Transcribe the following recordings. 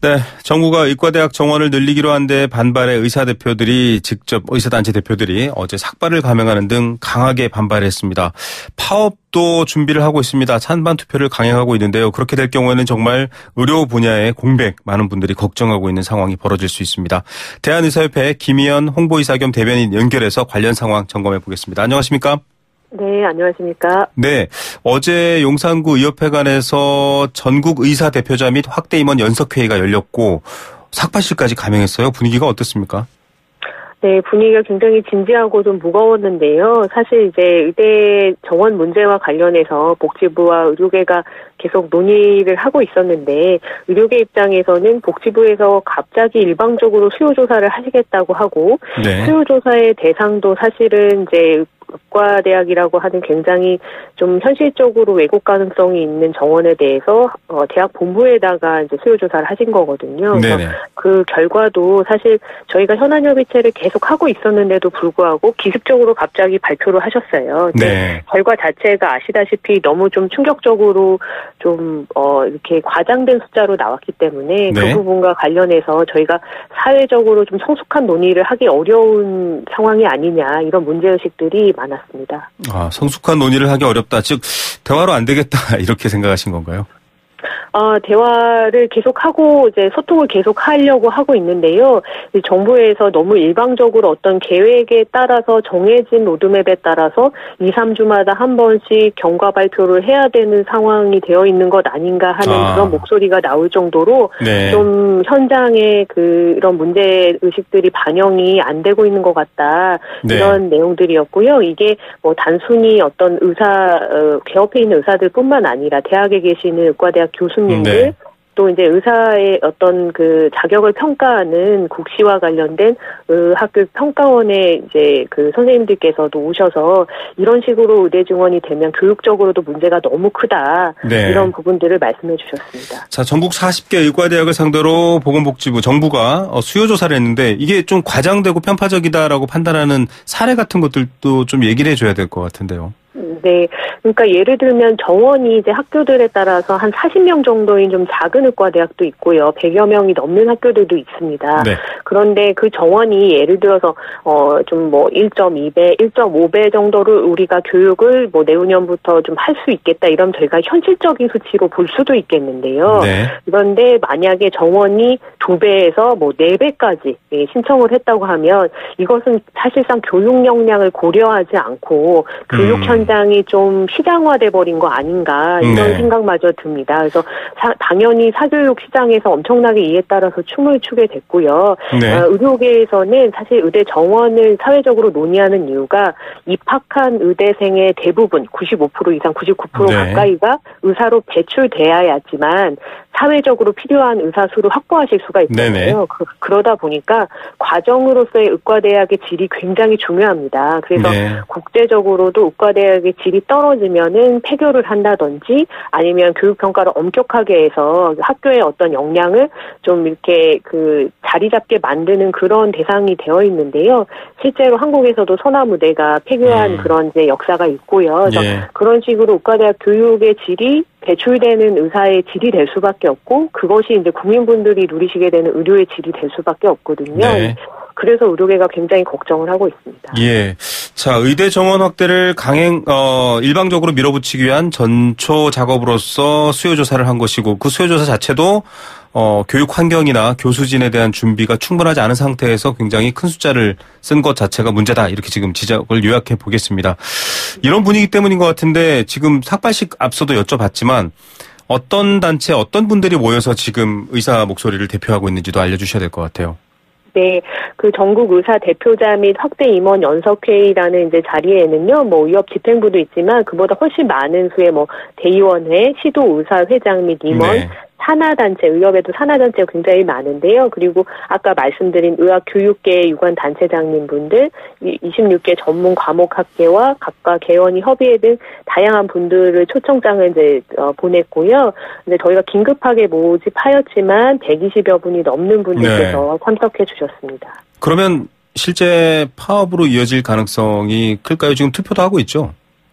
네, 정부가 의과대학 정원을 늘리기로 한 데 반발해 의사단체 대표들이 어제 삭발을 감행하는 등 강하게 반발했습니다. 파업도 준비를 하고 있습니다. 찬반 투표를 강행하고 있는데요. 그렇게 될 경우에는 정말 의료 분야의 공백, 많은 분들이 걱정하고 있는 상황이 벌어질 수 있습니다. 대한의사협회 김희연 홍보이사 겸 대변인 연결해서 관련 상황 점검해 보겠습니다. 안녕하십니까? 네, 안녕하십니까? 네, 어제 용산구 의협회관에서 전국 의사 대표자 및 확대 임원 연석회의가 열렸고 삭발실까지 감행했어요. 분위기가 어떻습니까? 네, 분위기가 굉장히 진지하고 좀 무거웠는데요. 사실 이제 의대 정원 문제와 관련해서 복지부와 의료계가 계속 논의를 하고 있었는데 의료계 입장에서는 복지부에서 갑자기 일방적으로 수요조사를 하시겠다고 하고 네. 수요조사의 대상도 사실은 이제 의과대학이라고 하는 굉장히 좀 현실적으로 왜곡 가능성이 있는 정원에 대해서 대학 본부에다가 이제 수요조사를 하신 거거든요. 그래서 그 결과도 사실 저희가 현안협의체를 계속 하고 있었는데도 불구하고 기습적으로 갑자기 발표를 하셨어요. 네. 결과 자체가 아시다시피 너무 좀 충격적으로 좀 이렇게 과장된 숫자로 나왔기 때문에 네. 그 부분과 관련해서 저희가 사회적으로 좀 성숙한 논의를 하기 어려운 상황이 아니냐 이런 문제의식들이 많았습니다. 아, 성숙한 논의를 하기 어렵다. 즉 대화로 안 되겠다 이렇게 생각하신 건가요? 대화를 계속하고 이제 소통을 계속하려고 하고 있는데요. 정부에서 너무 일방적으로 어떤 계획에 따라서 정해진 로드맵에 따라서 2, 3주마다 한 번씩 경과 발표를 해야 되는 상황이 되어 있는 것 아닌가 하는 그런 목소리가 나올 정도로 네. 좀 현장에 그런 문제 의식들이 반영이 안 되고 있는 것 같다. 네. 이런 내용들이었고요. 이게 뭐 단순히 어떤 개업해 있는 의사들뿐만 아니라 대학에 계시는 의과대학 교수님들 네. 또 이제 의사의 어떤 그 자격을 평가하는 국시와 관련된 학교 평가원의 이제 그 선생님들께서도 오셔서 이런 식으로 의대 증원이 되면 교육적으로도 문제가 너무 크다. 네. 이런 부분들을 말씀해 주셨습니다. 자, 전국 40개 의과대학을 상대로 보건복지부 정부가 수요조사를 했는데 이게 좀 과장되고 편파적이다라고 판단하는 사례 같은 것들도 좀 얘기를 해줘야 될 것 같은데요. 네. 그러니까 예를 들면 정원이 이제 학교들에 따라서 한 40명 정도인 좀 작은 의과대학도 있고요. 100여 명이 넘는 학교들도 있습니다. 네. 그런데 그 정원이 예를 들어서 좀 뭐 1.2배, 1.5배 정도를 우리가 교육을 뭐 내후년부터 좀 할 수 있겠다 이런 저희가 현실적인 수치로 볼 수도 있겠는데요. 네. 그런데 만약에 정원이 2배에서 뭐 4배까지 신청을 했다고 하면 이것은 사실상 교육 역량을 고려하지 않고 교육 현장이 좀 시장화돼 버린 거 아닌가 이런 네. 생각마저 듭니다. 그래서 당연히 사교육 시장에서 엄청나게 이에 따라서 춤을 추게 됐고요. 네. 의료계에서는 사실 의대 정원을 사회적으로 논의하는 이유가 입학한 의대생의 대부분 95% 이상 99% 네. 가까이가 의사로 배출돼야지만 사회적으로 필요한 의사 수를 확보하실 수가 있잖아요. 그러다 보니까 과정으로서의 의과대학의 질이 굉장히 중요합니다. 그래서 네. 국제적으로도 의과대학의 질이 떨어지면은 폐교를 한다든지 아니면 교육평가를 엄격하게 해서 학교의 어떤 역량을 좀 이렇게 그 자리 잡게 만드는 그런 대상이 되어 있는데요. 실제로 한국에서도 서남의대가 폐교한 그런 이제 역사가 있고요. 그래서 예. 그런 식으로 의과대학 교육의 질이 배출되는 의사의 질이 될 수밖에 없고 그것이 이제 국민분들이 누리시게 되는 의료의 질이 될 수밖에 없거든요. 네. 그래서 의료계가 굉장히 걱정을 하고 있습니다. 예. 자, 의대 정원 확대를 일방적으로 밀어붙이기 위한 전초 작업으로서 수요조사를 한 것이고 그 수요조사 자체도 교육 환경이나 교수진에 대한 준비가 충분하지 않은 상태에서 굉장히 큰 숫자를 쓴 것 자체가 문제다. 이렇게 지금 지적을 요약해 보겠습니다. 이런 분위기 때문인 것 같은데 지금 삭발식 앞서도 여쭤봤지만 어떤 단체, 어떤 분들이 모여서 지금 의사 목소리를 대표하고 있는지도 알려주셔야 될 것 같아요. 네, 그 전국 의사 대표자 및 확대 임원 연석회의라는 이제 자리에는요, 뭐 의협 집행부도 있지만 그보다 훨씬 많은 수의 뭐 대의원회, 시도의사회장 및 임원, 네. 산하단체, 의협에도 산하단체가 굉장히 많은데요. 그리고 아까 말씀드린 의학교육계 유관단체장님분들, 26개 전문 과목학계와 각각 개원이 협의회 등 다양한 분들을 초청장을 이제 보냈고요. 근데 저희가 긴급하게 모집하였지만 120여 분이 넘는 분들께서 참석해 주셨습니다. 그러면 실제 파업으로 이어질 가능성이 클까요? 지금 투표도 하고 있죠?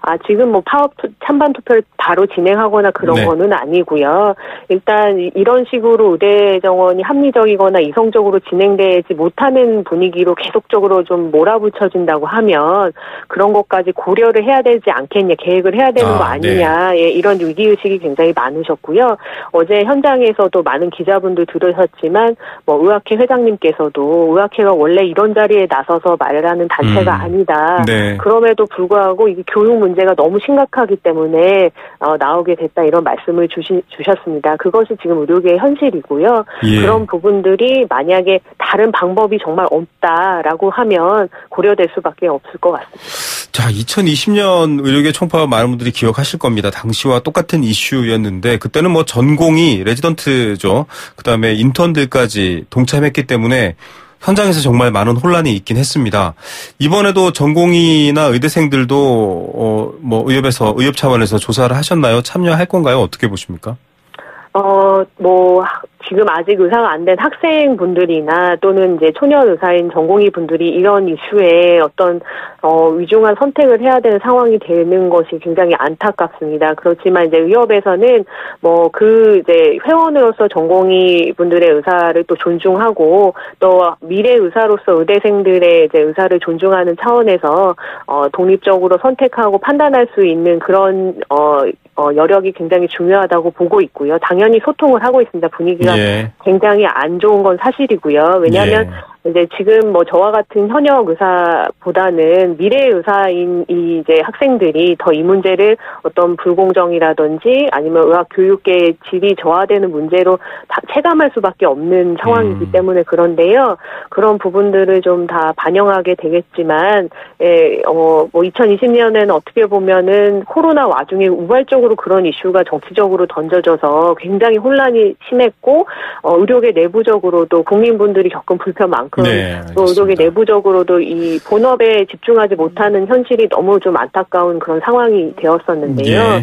지금 뭐 찬반 투표를 바로 진행하거나 그런 네. 거는 아니고요. 일단 이런 식으로 의대 정원이 합리적이거나 이성적으로 진행되지 못하는 분위기로 계속적으로 좀 몰아붙여진다고 하면 그런 것까지 고려를 해야 되지 않겠냐, 계획을 해야 되는 거 아니냐, 네. 예, 이런 위기의식이 굉장히 많으셨고요. 어제 현장에서도 많은 기자분들 들으셨지만 뭐 의학회 회장님께서도 의학회가 원래 이런 자리에 나서서 말하는 단체가 아니다. 네. 그럼에도 불구하고 이게 교육 문제가 너무 심각하기 때문에 나오게 됐다 이런 말씀을 주셨습니다. 그것이 지금 의료계의 현실이고요. 예. 그런 부분들이 만약에 다른 방법이 정말 없다라고 하면 고려될 수밖에 없을 것 같습니다. 자, 2020년 의료계 총파업 많은 분들이 기억하실 겁니다. 당시와 똑같은 이슈였는데 그때는 뭐 전공이 레지던트죠. 그다음에 인턴들까지 동참했기 때문에 현장에서 정말 많은 혼란이 있긴 했습니다. 이번에도 전공의나 의대생들도 뭐 의협 차원에서 조사를 하셨나요? 참여할 건가요? 어떻게 보십니까? 뭐 지금 아직 의사가 안 된 학생분들이나 또는 이제 초년 의사인 전공의 분들이 이런 이슈에 어떤 위중한 선택을 해야 되는 상황이 되는 것이 굉장히 안타깝습니다. 그렇지만 이제 의협에서는 뭐 이제 회원으로서 전공의 분들의 의사를 또 존중하고 또 미래 의사로서 의대생들의 이제 의사를 존중하는 차원에서 독립적으로 선택하고 판단할 수 있는 그런 여력이 굉장히 중요하다고 보고 있고요. 당연히 소통을 하고 있습니다. 분위기가 굉장히 안 좋은 건 사실이고요. 왜냐하면 이제 지금 뭐 저와 같은 현역 의사보다는 미래 의사인 이 이제 학생들이 더 이 문제를 어떤 불공정이라든지 아니면 의학 교육계의 질이 저하되는 문제로 다 체감할 수밖에 없는 상황이기 때문에 그런데요. 그런 부분들을 좀 다 반영하게 되겠지만, 뭐 2020년에는 어떻게 보면은 코로나 와중에 우발적으로 그런 이슈가 정치적으로 던져져서 굉장히 혼란이 심했고, 의료계 내부적으로도 국민분들이 겪은 불편만큼 또 의료계 내부적으로도 이 본업에 집중하지 못하는 현실이 너무 좀 안타까운 그런 상황이 되었었는데요.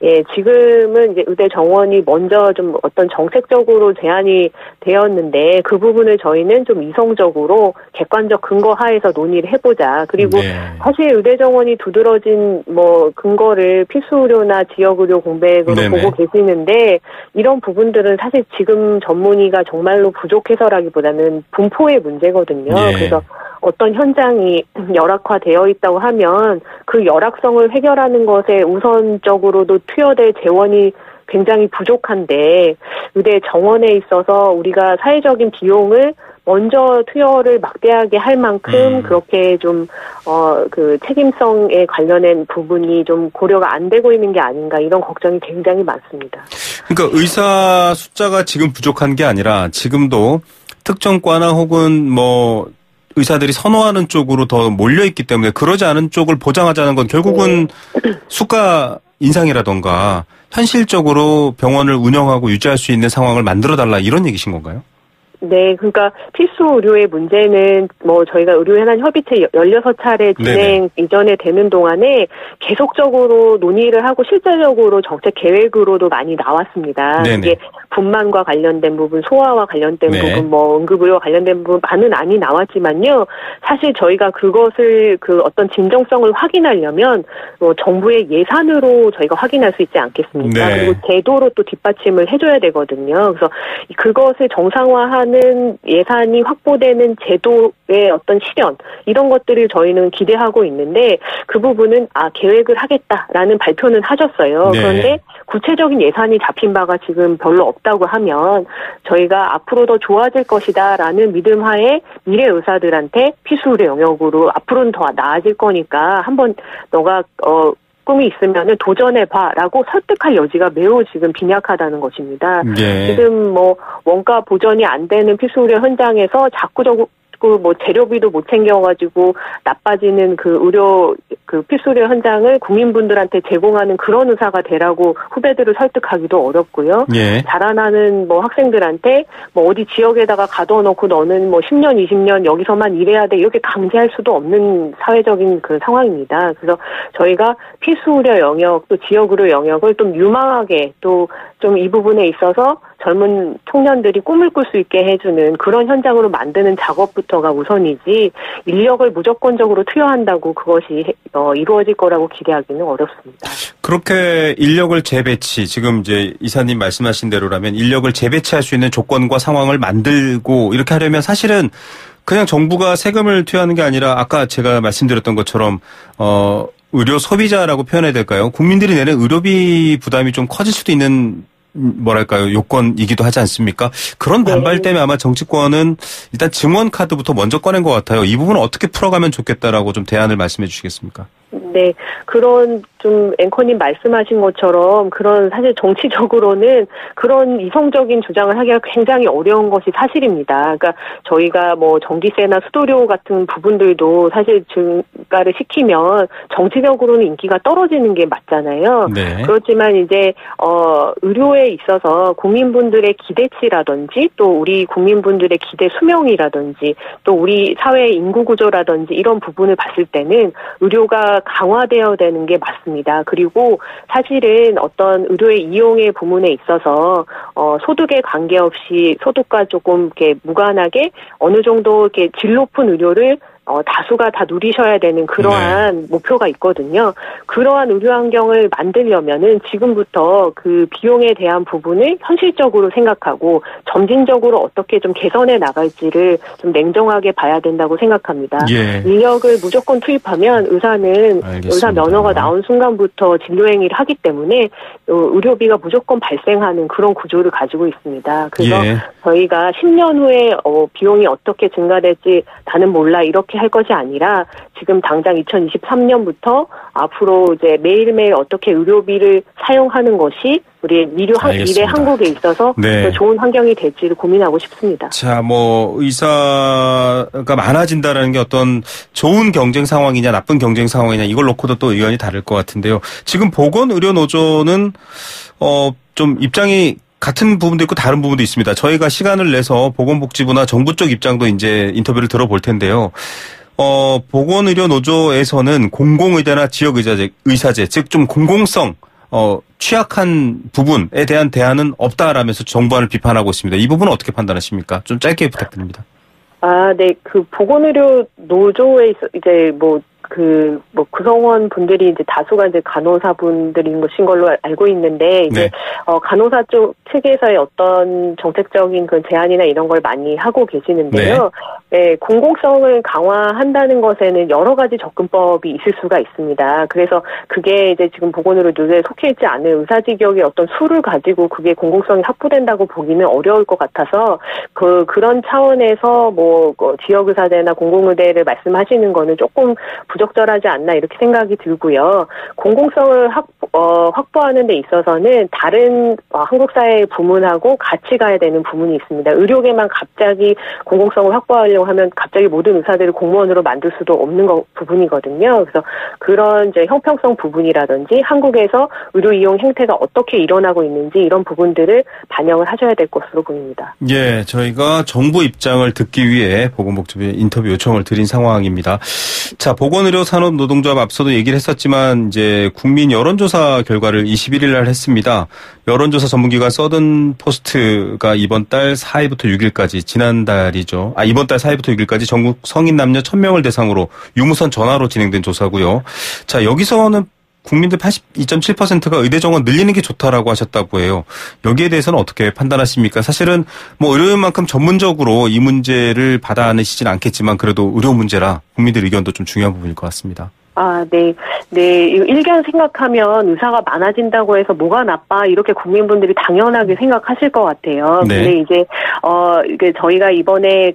지금은 이제 의대 정원이 먼저 좀 어떤 정책적으로 제안이 되었는데 그 부분을 저희는 좀 이성적으로 객관적 근거 하에서 논의를 해보자. 그리고 사실 의대 정원이 두드러진 뭐 근거를 필수 의료나 지역 의료 공백으로 보고 계시는데 이런 부분들은 사실 지금 전문의가 정말로 부족해서라기보다는 분포의 문제거든요. 그래서 어떤 현장이 열악화되어 있다고 하면 그 열악성을 해결하는 것에 우선적으로도 투여될 재원이 굉장히 부족한데 의대 정원에 있어서 우리가 사회적인 비용을 먼저 투여를 막대하게 할 만큼 그렇게 좀 그 책임성에 관련된 부분이 좀 고려가 안 되고 있는 게 아닌가 이런 걱정이 굉장히 많습니다. 그러니까 의사 숫자가 지금 부족한 게 아니라 지금도 특정 과나 혹은 뭐 의사들이 선호하는 쪽으로 더 몰려있기 때문에 그러지 않은 쪽을 보장하자는 건 결국은 수가 인상이라던가 현실적으로 병원을 운영하고 유지할 수 있는 상황을 만들어달라 이런 얘기신 건가요? 네, 그러니까 필수 의료의 문제는 뭐 저희가 의료현안 협의체 16차례 진행 이전에 되는 동안에 계속적으로 논의를 하고 실제적으로 정책 계획으로도 많이 나왔습니다. 이게 분만과 관련된 부분, 소아와 관련된 부분, 뭐 응급의료와 관련된 부분 많이 나왔지만요. 사실 저희가 그것을 그 어떤 진정성을 확인하려면 정부의 예산으로 저희가 확인할 수 있지 않겠습니까? 그리고 제도로 또 뒷받침을 해줘야 되거든요. 그래서 그것을 정상화하는 예산이 확보되는 제도의 어떤 실현 이런 것들을 저희는 기대하고 있는데 그 부분은 계획을 하겠다라는 발표는 하셨어요. 그런데 구체적인 예산이 잡힌 바가 지금 별로 없다고 하면 저희가 앞으로 더 좋아질 것이다라는 믿음하에 미래 의사들한테 필수 의료 영역으로 앞으로는 더 나아질 거니까 한번 너가 꿈이 있으면은 도전해봐라고 설득할 여지가 매우 지금 빈약하다는 것입니다. 지금 뭐 원가 보전이 안 되는 필수 의료 현장에서 자꾸 뭐 재료비도 못 챙겨가지고 나빠지는 그 의료 그 필수 의료 현장을 국민분들한테 제공하는 그런 의사가 되라고 후배들을 설득하기도 어렵고요. 자라나는 뭐 학생들한테 뭐 어디 지역에다가 가둬놓고 너는 뭐 10년, 20년 여기서만 일해야 돼 이렇게 강제할 수도 없는 사회적인 그 상황입니다. 그래서 저희가 필수 의료 영역 또 지역 의료 영역을 좀 유망하게 또 좀 이 부분에 있어서 젊은 청년들이 꿈을 꿀 수 있게 해주는 그런 현장으로 만드는 작업부터가 우선이지 인력을 무조건적으로 투여한다고 그것이 이루어질 거라고 기대하기는 어렵습니다. 그렇게 인력을 재배치, 지금 이제 이사님 말씀하신 대로라면 인력을 재배치할 수 있는 조건과 상황을 만들고 이렇게 하려면 사실은 그냥 정부가 세금을 투여하는 게 아니라 아까 제가 말씀드렸던 것처럼 의료 소비자라고 표현해야 될까요? 국민들이 내는 의료비 부담이 좀 커질 수도 있는 뭐랄까요, 요건이기도 하지 않습니까? 그런 반발 때문에 아마 정치권은 일단 증원 카드부터 먼저 꺼낸 것 같아요. 이 부분은 어떻게 풀어가면 좋겠다라고 좀 대안을 말씀해 주시겠습니까? 네, 그런 좀 앵커님 말씀하신 것처럼 그런 사실 정치적으로는 그런 이성적인 주장을 하기가 굉장히 어려운 것이 사실입니다. 그러니까 저희가 뭐 전기세나 수도료 같은 부분들도 사실 증가를 시키면 정치적으로는 인기가 떨어지는 게 맞잖아요. 네. 그렇지만 이제 의료에 있어서 국민분들의 기대치라든지 또 우리 국민분들의 기대 수명이라든지 또 우리 사회의 인구 구조라든지 이런 부분을 봤을 때는 의료가 강화되어야 되는 게 맞습니다. 그리고 사실은 어떤 의료의 이용의 부분에 있어서 소득에 관계없이 소득과 조금 이렇게 무관하게 어느 정도 이렇게 질 높은 의료를 다수가 다 누리셔야 되는 그러한 목표가 있거든요. 그러한 의료 환경을 만들려면은 지금부터 그 비용에 대한 부분을 현실적으로 생각하고 점진적으로 어떻게 좀 개선해 나갈지를 좀 냉정하게 봐야 된다고 생각합니다. 인력을 무조건 투입하면 의사는 의사 면허가 나온 순간부터 진료 행위를 하기 때문에 의료비가 무조건 발생하는 그런 구조를 가지고 있습니다. 그래서 저희가 10년 후에 비용이 어떻게 증가될지 나는 몰라 이렇게 할 것이 아니라 지금 당장 2023년부터 앞으로 이제 매일매일 어떻게 의료비를 사용하는 것이 우리 미래 한국에 있어서 더 좋은 환경이 될지를 고민하고 싶습니다. 자, 뭐 의사가 많아진다라는 게 어떤 좋은 경쟁 상황이냐 나쁜 경쟁 상황이냐 이걸 놓고도 또 의견이 다를 것 같은데요. 지금 보건의료노조는 좀 입장이 같은 부분도 있고 다른 부분도 있습니다. 저희가 시간을 내서 보건복지부나 정부 쪽 입장도 이제 인터뷰를 들어볼 텐데요. 보건의료노조에서는 공공의대나 지역의사제, 즉 좀 공공성, 취약한 부분에 대한 대안은 없다라면서 정부안을 비판하고 있습니다. 이 부분은 어떻게 판단하십니까? 좀 짧게 부탁드립니다. 네. 그 보건의료노조에 이제 구성원 분들이 이제 다수가 이제 간호사 분들인 것인 걸로 알고 있는데, 이제, 간호사 쪽 측에서의 어떤 정책적인 그 제안이나 이런 걸 많이 하고 계시는데요. 네, 공공성을 강화한다는 것에는 여러 가지 접근법이 있을 수가 있습니다. 그래서 그게 이제 지금 보건의료노조에 속해 있지 않은 의사직역의 어떤 수를 가지고 그게 공공성이 확보된다고 보기는 어려울 것 같아서, 그런 차원에서 지역의사대나 공공의대를 말씀하시는 거는 조금 부적절하지 않나 이렇게 생각이 들고요. 공공성을 확보하는 데 있어서는 다른 한국 사회의 부문하고 같이 가야 되는 부분이 있습니다. 의료계만 갑자기 공공성을 확보하려고 하면 갑자기 모든 의사들을 공무원으로 만들 수도 없는 부분이거든요. 그래서 그런 이제 형평성 부분이라든지 한국에서 의료 이용 행태가 어떻게 일어나고 있는지 이런 부분들을 반영을 하셔야 될 것으로 보입니다. 예, 저희가 정부 입장을 듣기 위해 보건복지부에 인터뷰 요청을 드린 상황입니다. 자, 보건의료산업노동조합 앞서도 얘기를 했었지만 이제 국민 여론조사 결과를 21일 날 했습니다. 여론조사 전문기관 서든포스트가 이번 달 4일부터 6일까지 지난달이죠. 이번 달 4일부터 6일까지 전국 성인 남녀 1000명을 대상으로 유무선 전화로 진행된 조사고요. 자, 여기서는 국민들 82.7%가 의대 정원 늘리는 게 좋다라고 하셨다고 해요. 여기에 대해서는 어떻게 판단하십니까? 사실은 의료인만큼 전문적으로 이 문제를 받아 안으시진 않겠지만 그래도 의료 문제라 국민들 의견도 좀 중요한 부분일 것 같습니다. 네. 일견 생각하면 의사가 많아진다고 해서 뭐가 나빠 이렇게 국민분들이 당연하게 생각하실 것 같아요. 근데 이제 이게 저희가 이번에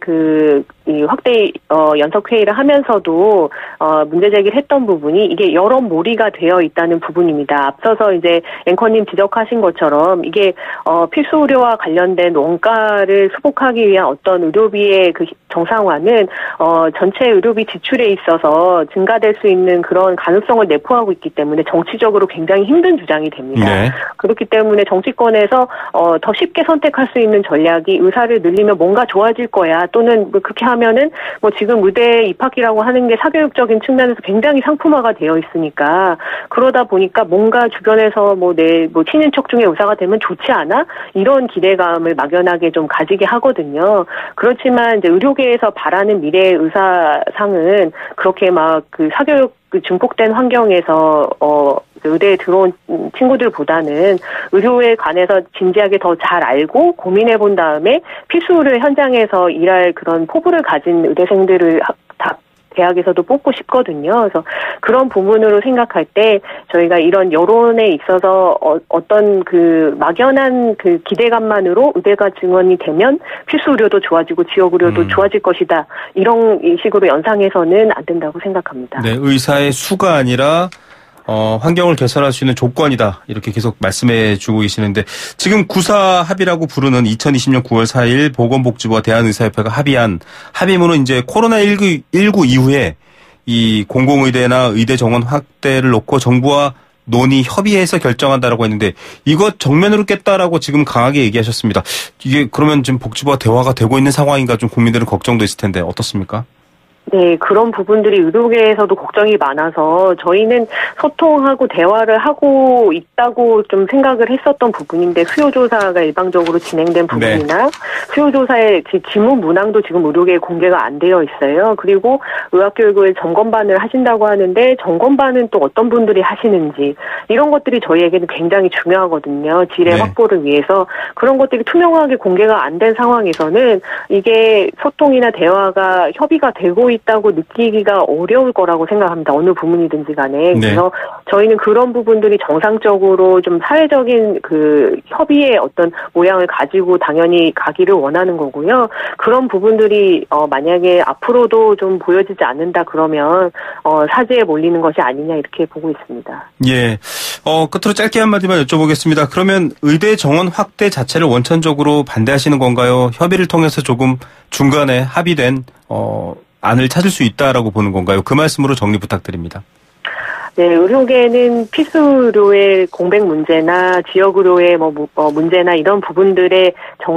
이 확대 연석 회의를 하면서도 문제 제기를 했던 부분이 이게 여론몰이가 되어 있다는 부분입니다. 앞서서 이제 앵커님 지적하신 것처럼 이게 필수 의료와 관련된 원가를 수복하기 위한 어떤 의료비의 그 정상화는 전체 의료비 지출에 있어서 증가될 수 있는 그런 가능성을 내포하고 있기 때문에 정치적으로 굉장히 힘든 주장이 됩니다. 그렇기 때문에 정치권에서 더 쉽게 선택할 수 있는 전략이 의사를 늘리면 뭔가 좋아질 거야 또는 그렇게 하면은 지금 의대 입학이라고 하는 게 사교육적인 측면에서 굉장히 상품화가 되어 있으니까 그러다 보니까 뭔가 주변에서 내 친인척 중에 의사가 되면 좋지 않아? 이런 기대감을 막연하게 좀 가지게 하거든요. 그렇지만 이제 의료계에서 바라는 미래의 의사상은 그렇게 그 사교육 그 증폭된 환경에서 의대에 들어온 친구들보다는 의료에 관해서 진지하게 더 잘 알고 고민해 본 다음에 필수 의료 현장에서 일할 그런 포부를 가진 의대생들을 다 대학에서도 뽑고 싶거든요. 그래서 그런 부분으로 생각할 때 저희가 이런 여론에 있어서 어떤 그 막연한 그 기대감만으로 의대가 증원이 되면 필수 의료도 좋아지고 지역 의료도 좋아질 것이다. 이런 식으로 연상해서는 안 된다고 생각합니다. 네, 의사의 수가 아니라 환경을 개선할 수 있는 조건이다. 이렇게 계속 말씀해 주고 계시는데 지금 구사 합의라고 부르는 2020년 9월 4일 보건복지부와 대한의사협회가 합의한 합의문은 이제 코로나19 이후에 이 공공의대나 의대 정원 확대를 놓고 정부와 논의 협의해서 결정한다라고 했는데 이것 정면으로 깼다라고 지금 강하게 얘기하셨습니다. 이게 그러면 지금 복지부와 대화가 되고 있는 상황인가 좀 국민들은 걱정도 있을 텐데 어떻습니까? 네, 그런 부분들이 의료계에서도 걱정이 많아서 저희는 소통하고 대화를 하고 있다고 좀 생각을 했었던 부분인데 수요조사가 일방적으로 진행된 부분이나 네. 수요조사의 지문 문항도 지금 의료계에 공개가 안 되어 있어요. 그리고 의학교육을 점검반을 하신다고 하는데 점검반은 또 어떤 분들이 하시는지 이런 것들이 저희에게는 굉장히 중요하거든요. 질의 네. 확보를 위해서 그런 것들이 투명하게 공개가 안 된 상황에서는 이게 소통이나 대화가 협의가 되고 있다고 느끼기가 어려울 거라고 생각합니다. 어느 부문이든지 간에. 네. 그래서 저희는 그런 부분들이 정상적으로 좀 사회적인 그 협의의 어떤 모양을 가지고 당연히 가기를 원하는 거고요. 그런 부분들이 만약에 앞으로도 좀 보여지지 않는다 그러면 사제에 몰리는 것이 아니냐 이렇게 보고 있습니다. 예. 끝으로 짧게 한마디만 여쭤보겠습니다. 그러면 의대 정원 확대 자체를 원천적으로 반대하시는 건가요? 협의를 통해서 조금 중간에 합의된 안을 찾을 수 있다라고 보는 건가요? 그 말씀으로 정리 부탁드립니다. 네, 의료계는 필수 의료의 공백 문제나 지역 의료의 문제나 이런 부분들의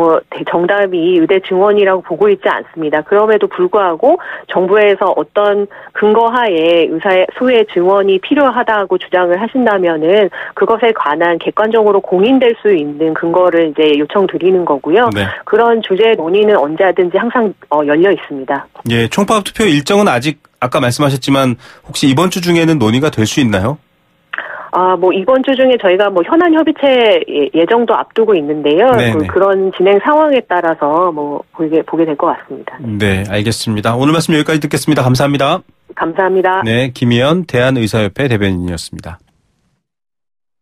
정답이 의대 증원이라고 보고 있지 않습니다. 그럼에도 불구하고 정부에서 어떤 근거하에 의사의 수의 증원이 필요하다고 주장을 하신다면은 그것에 관한 객관적으로 공인될 수 있는 근거를 이제 요청드리는 거고요. 네. 그런 주제 논의는 언제든지 항상 열려 있습니다. 예, 총파업 투표 일정은 아까 말씀하셨지만 혹시 이번 주 중에는 논의가 될 수 있나요? 이번 주 중에 저희가 현안 협의체 예정도 앞두고 있는데요. 그런 진행 상황에 따라서 보게 될 것 같습니다. 네, 알겠습니다. 오늘 말씀 여기까지 듣겠습니다. 감사합니다. 감사합니다. 네, 김희연 대한의사협회 대변인이었습니다.